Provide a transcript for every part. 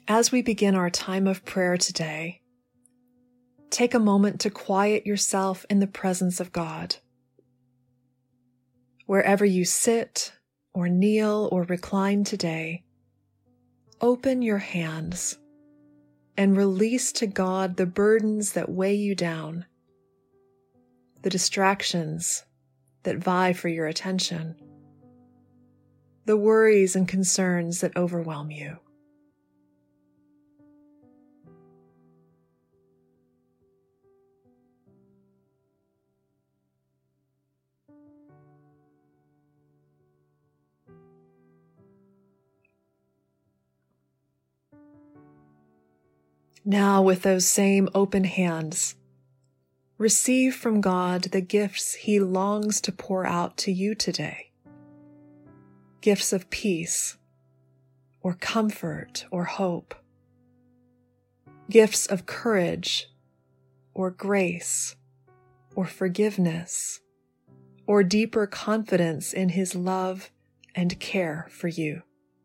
As we begin our time of prayer today, take a moment to quiet yourself in the presence of God. Wherever you sit or kneel or recline today, open your hands and release to God the burdens that weigh you down, the distractions that vie for your attention, the worries and concerns that overwhelm you. Now, with those same open hands, receive from God the gifts He longs to pour out to you today. Gifts of peace, or comfort, or hope. Gifts of courage, or grace, or forgiveness, or deeper confidence in His love and care for you.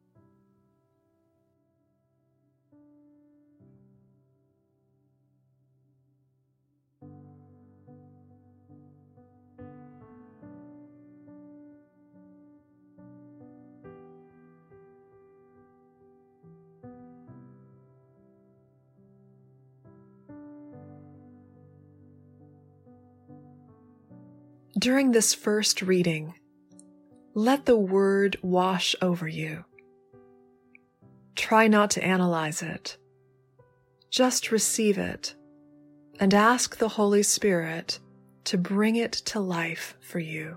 During this first reading, let the Word wash over you. Try not to analyze it. Just receive it and ask the Holy Spirit to bring it to life for you.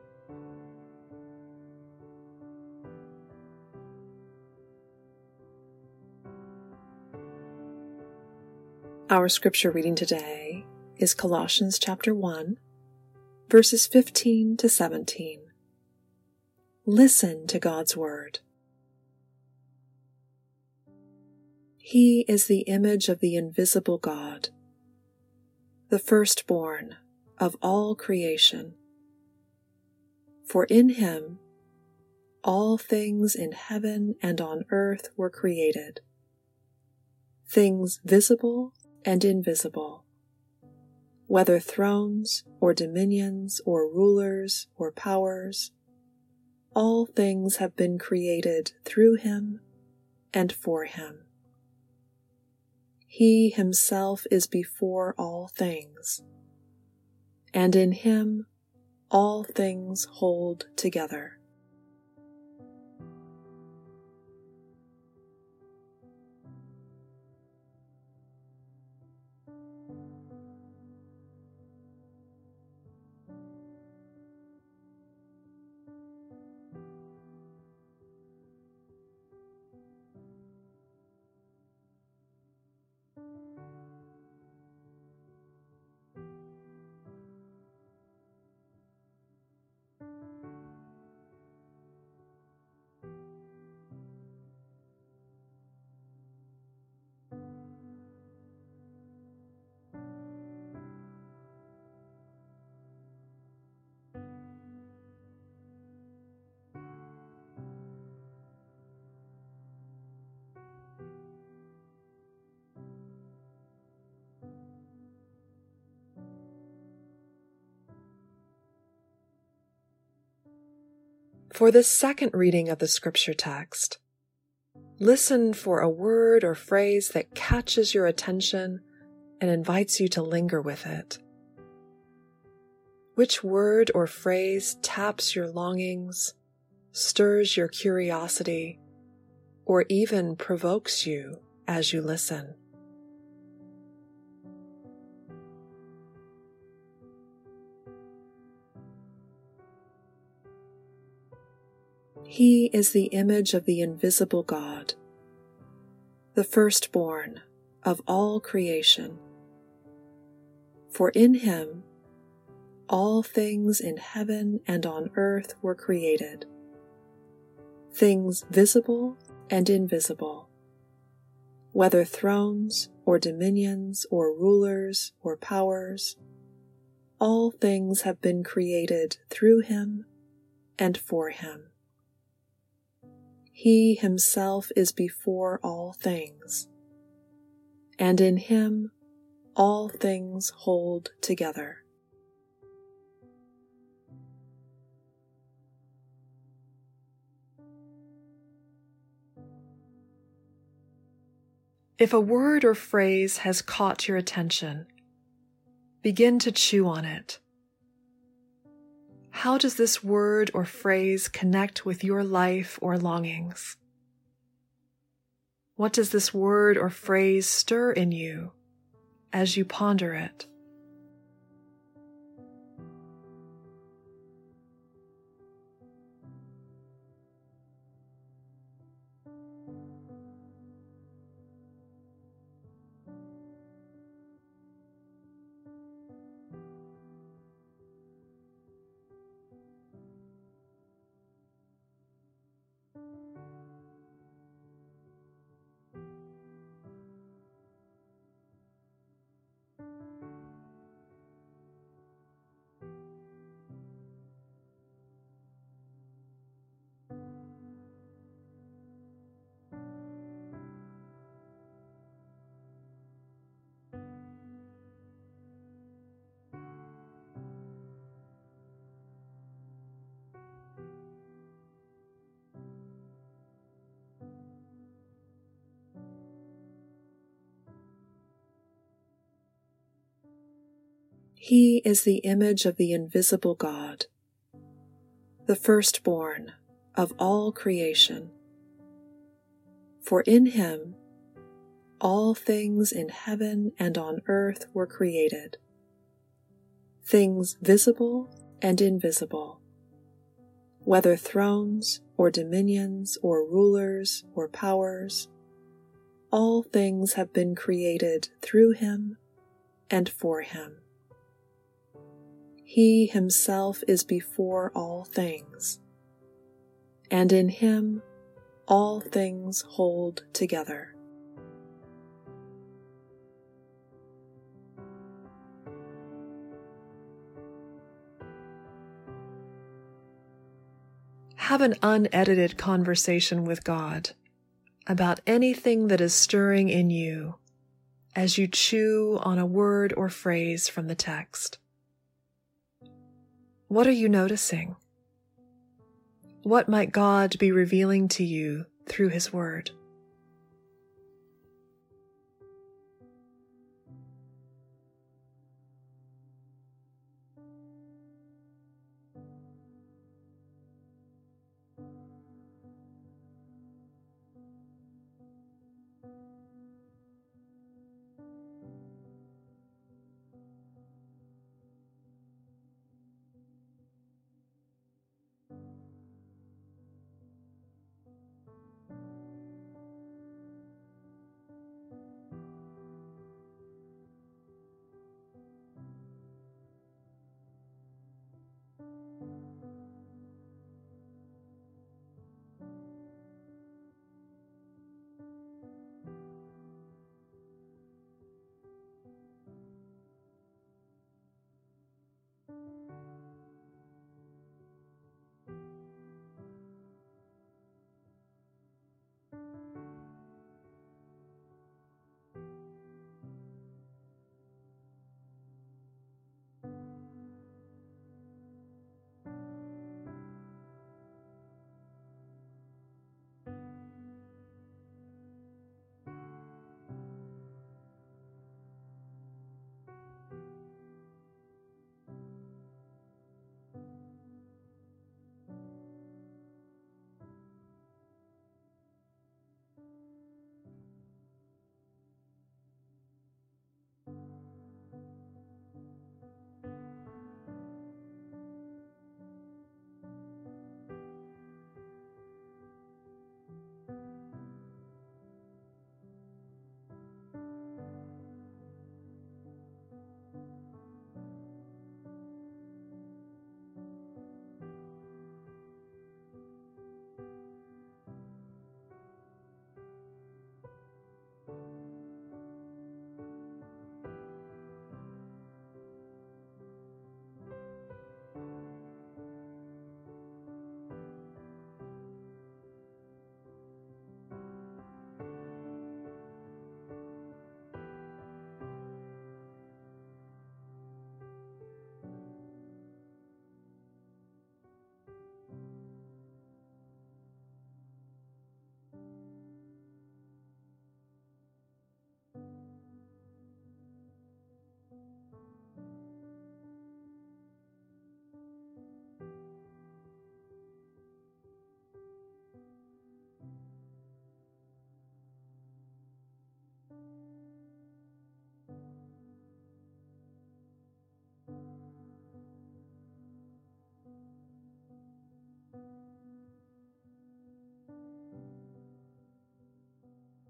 Our scripture reading today is Colossians chapter 1, verses 15 to 17. Listen to God's word. He is the image of the invisible God, the firstborn of all creation. For in Him all things in heaven and on earth were created, things visible and invisible, whether thrones or dominions or rulers or powers, all things have been created through Him and for Him. He Himself is before all things, and in Him all things hold together. For this second reading of the scripture text, listen for a word or phrase that catches your attention and invites you to linger with it. Which word or phrase taps your longings, stirs your curiosity, or even provokes you as you listen? He is the image of the invisible God, the firstborn of all creation. For in Him all things in heaven and on earth were created, things visible and invisible, whether thrones or dominions or rulers or powers, all things have been created through Him and for Him. He himself is before all things, and in him all things hold together. If a word or phrase has caught your attention, begin to chew on it. How does this word or phrase connect with your life or longings? What does this word or phrase stir in you as you ponder it? He is the image of the invisible God, the firstborn of all creation. For in him all things in heaven and on earth were created, things visible and invisible, whether thrones or dominions or rulers or powers. All things have been created through him and for him. He himself is before all things, and in him all things hold together. Have an unedited conversation with God about anything that is stirring in you as you chew on a word or phrase from the text. What are you noticing? What might God be revealing to you through His Word?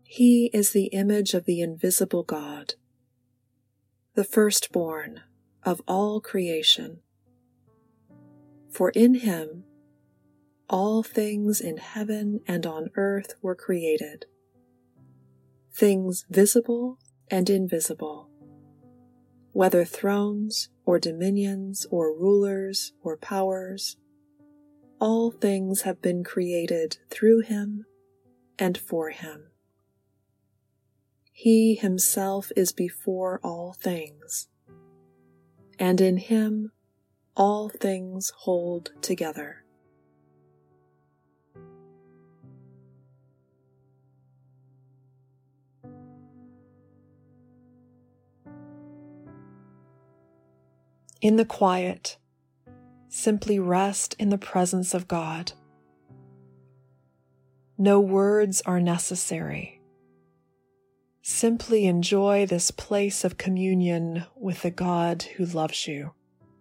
He is the image of the invisible God, the firstborn of all creation. For in him all things in heaven and on earth were created, things visible and invisible, whether thrones or dominions or rulers or powers. All things have been created through him and for him. He himself is before all things, and in him all things hold together. In the quiet, simply rest in the presence of God. No words are necessary. Simply enjoy this place of communion with the God who loves you.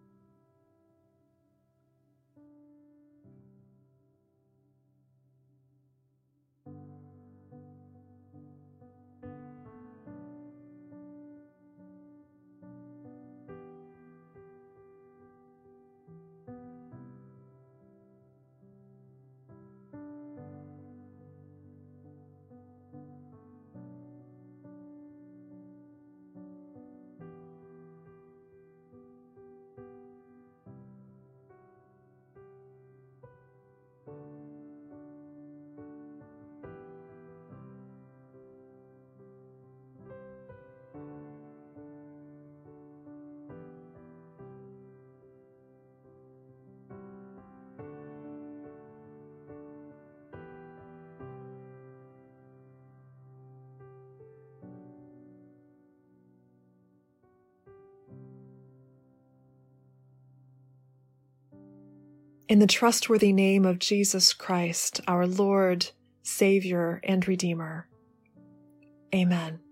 In the trustworthy name of Jesus Christ, our Lord, Savior, and Redeemer. Amen.